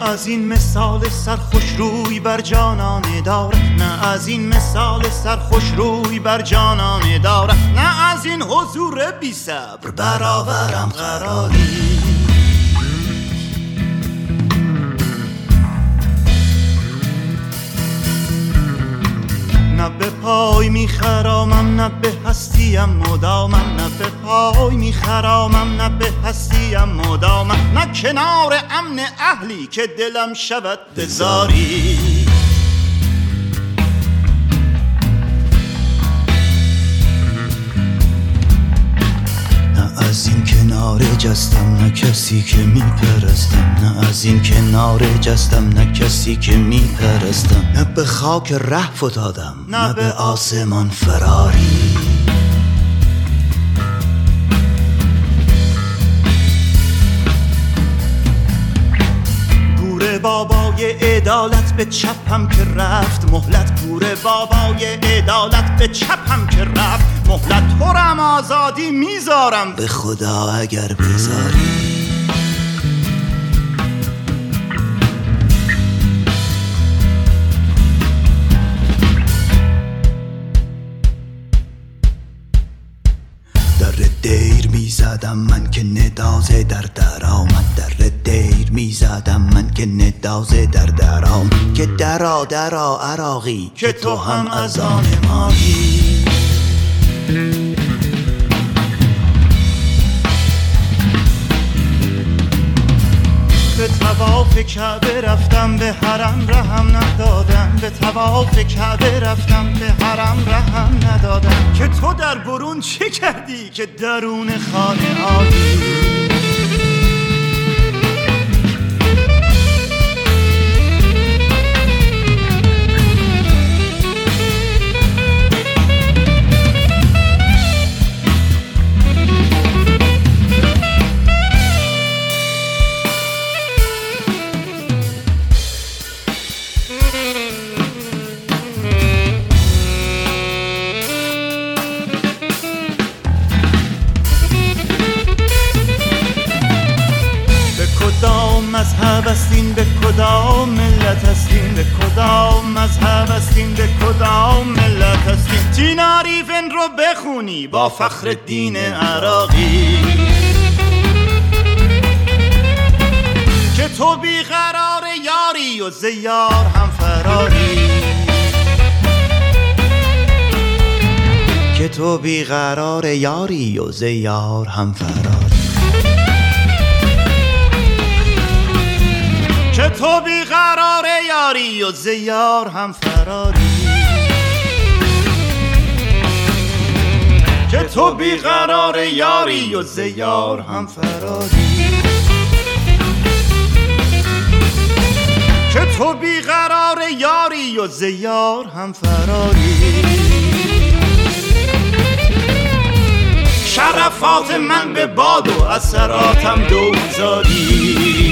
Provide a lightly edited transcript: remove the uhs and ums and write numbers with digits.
از این مثال سرخوش روی بر جانانه دارد، نه از این مثال سرخوش روی بر جانانه دارد، نه از این حضور بی صبر برآورم قراری. نه به پای میخرامم نه به هستیم مدامم، نه به پای میخرامم نه به هستیم مدامم، نه کنار امن اهلی که دلم شود بزاری. نه از این کنار جستم نه کسی که میپرستم، نه از این کنار جستم نه کسی که میپرستم، نه به خاک ره فتادم نه به آسمان فراری. گور بابای عدالت به چپم که رفت مهلت، گور بابای عدالت به چپم که رفت مهلت، تورم آزادی میذارم به خدا اگر بذاری. در دیر میزدم من که ندازه در آمد، در دیر میزدم من که ندازه در آمد، که درا عراقی که تو هم از آن مایی. به طواف کعبه رفتم به حرم رهم ندادم، به طواف کعبه رفتم به حرم رهم ندادم، که تو در برون چی کردی که درون خانه آیی. مذهب هستین به کدام ملت هستین، به کدام مذهب هستین به کدام ملت هستین، تیناریفن رو بخونی با فخر الدین عراقی. که تو بیقرار یاری و زیار هم فراری، که تو بیقرار یاری و زیار هم فراری، که تو بیقرار یاری و زیار هم فراری، که تو بیقرار یاری و زیار هم فراری، که تو بیقرار یاری و زیار هم فراری. شرفات من به باد و اثراتم دوزاری.